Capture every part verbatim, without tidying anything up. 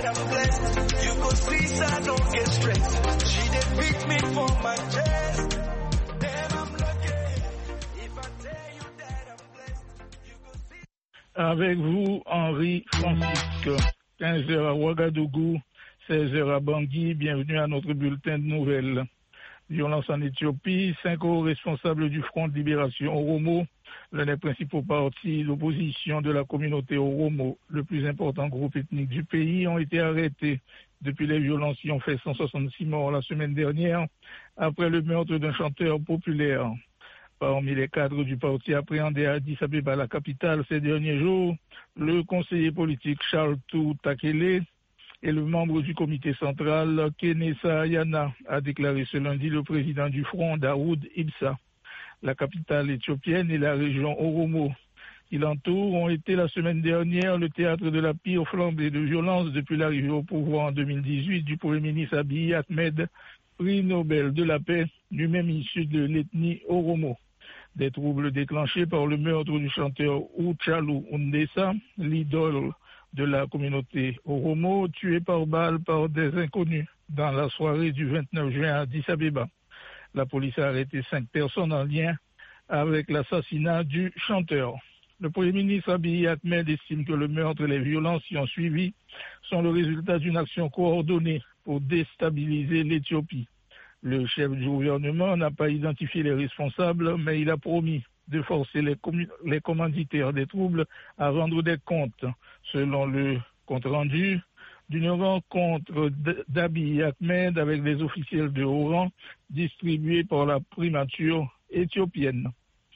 that I'm blessed. You could see, so I don't get stressed. She did beat me for my chest. Damn, I'm lucky. If I tell you that I'm blessed, you could see. Avec vous, Henri Francisque. quinze heures à Ouagadougou, seize heures à Bangui. Bienvenue à notre bulletin de nouvelles. Violence en Éthiopie, cinq hauts responsables du Front de Libération Oromo, l'un des principaux partis d'opposition de la communauté Oromo, le plus important groupe ethnique du pays, ont été arrêtés depuis les violences qui ont fait cent soixante-six morts la semaine dernière, après le meurtre d'un chanteur populaire. Parmi les cadres du parti appréhendés à Addis Abeba, la capitale, ces derniers jours, le conseiller politique Charles Tou Takele et le membre du comité central, Kenessa Ayana, a déclaré ce lundi le président du Front, Daoud Ibsa. La capitale éthiopienne et la région Oromo qui l'entoure ont été la semaine dernière le théâtre de la pire flambée de violence depuis l'arrivée au pouvoir en deux mille dix-huit du Premier ministre Abiy Ahmed, prix Nobel de la paix, lui-même issu de l'ethnie Oromo. Des troubles déclenchés par le meurtre du chanteur Uchalu Undesa, l'idole de la communauté Oromo, tué par balle par des inconnus dans la soirée du vingt-neuf juin à Addis Abeba. La police a arrêté cinq personnes en lien avec l'assassinat du chanteur. Le Premier ministre Abiy Ahmed estime que le meurtre et les violences qui ont suivi sont le résultat d'une action coordonnée pour déstabiliser l'Éthiopie. Le chef du gouvernement n'a pas identifié les responsables, mais il a promis de forcer les, les commanditaires des troubles à rendre des comptes, selon le compte-rendu d'une rencontre d'Abiy Ahmed avec des officiels de haut rang distribués par la primature éthiopienne.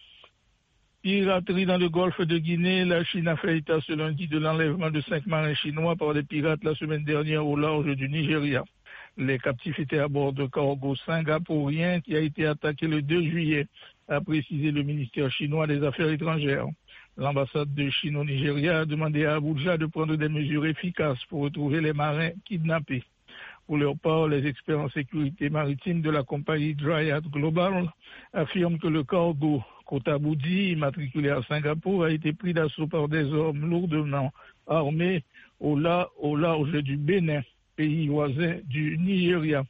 Piraterie dans le golfe de Guinée, la Chine a fait état ce lundi de l'enlèvement de cinq marins chinois par des pirates la semaine dernière au large du Nigeria. Les captifs étaient à bord de cargo singapourien qui a été attaqué le deux juillet, a précisé le ministère chinois des Affaires étrangères. L'ambassade de Chine au Nigeria a demandé à Abuja de prendre des mesures efficaces pour retrouver les marins kidnappés. Pour leur part, les experts en sécurité maritime de la compagnie Dryad Global affirment que le cargo Kotaboudi, immatriculé à Singapour, a été pris d'assaut par des hommes lourdement armés au, la, au large du Bénin, pays voisin du Nigeria.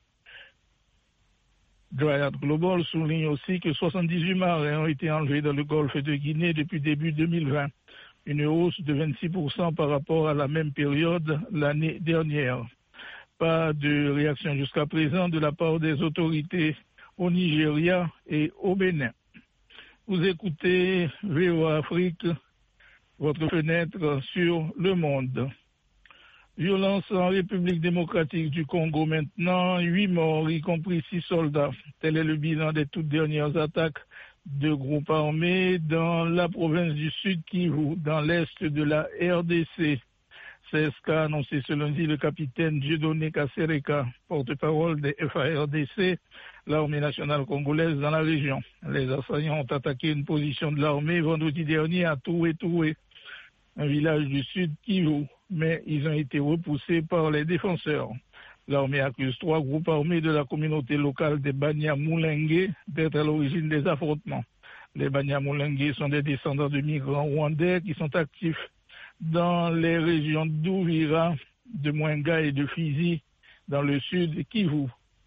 Dryad Global souligne aussi que soixante-dix-huit marins ont été enlevés dans le golfe de Guinée depuis début deux mille vingt, une hausse de vingt-six pour cent par rapport à la même période l'année dernière. Pas de réaction jusqu'à présent de la part des autorités au Nigeria et au Bénin. Vous écoutez V O A Afrique, votre fenêtre sur le monde. Violence en République démocratique du Congo maintenant, huit morts, y compris six soldats. Tel est le bilan des toutes dernières attaques de groupes armés dans la province du Sud Kivu, dans l'est de la R D C. C'est ce qu'a annoncé ce lundi le capitaine Dieudonné Kasereka, porte-parole des F A R D C, l'armée nationale congolaise dans la région. Les assaillants ont attaqué une position de l'armée vendredi dernier à Toué-Toué, un village du Sud Kivu, mais ils ont été repoussés par les défenseurs. L'armée accuse trois groupes armés de la communauté locale des Banyamulenge d'être à l'origine des affrontements. Les Banyamulenge sont des descendants de migrants rwandais qui sont actifs dans les régions d'Ouvira, de Mwenga et de Fizi, dans le sud Kivu.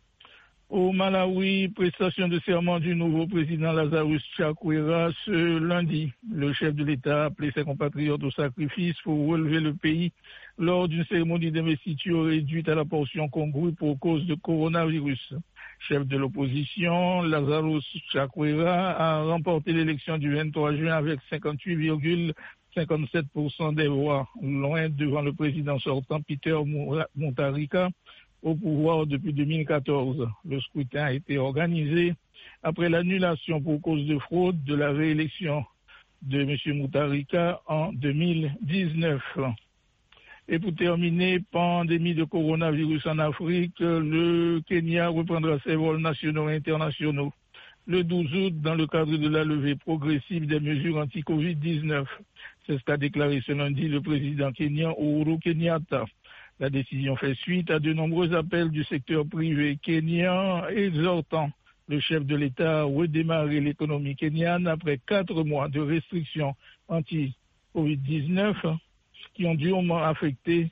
Au Malawi, prestation de serment du nouveau président Lazarus Chakwera ce lundi. Le chef de l'État a appelé ses compatriotes au sacrifice pour relever le pays lors d'une cérémonie d'investiture réduite à la portion congrue pour cause de coronavirus. Chef de l'opposition, Lazarus Chakwera a remporté l'élection du vingt-trois juin avec cinquante-huit virgule cinquante-sept pour cent des voix, loin devant le président sortant Peter Mutharika, au pouvoir depuis deux mille quatorze. Le scrutin a été organisé après l'annulation pour cause de fraude de la réélection de M. Mutharika en deux mille dix-neuf. Et pour terminer, pandémie de coronavirus en Afrique, le Kenya reprendra ses vols nationaux et internationaux le douze août dans le cadre de la levée progressive des mesures anti-covid dix-neuf. C'est ce qu'a déclaré ce lundi le président kenyan Uhuru Kenyatta. La décision fait suite à de nombreux appels du secteur privé kenyan exhortant le chef de l'État à redémarrer l'économie kenyane après quatre mois de restrictions anti-covid dix-neuf qui ont durement affecté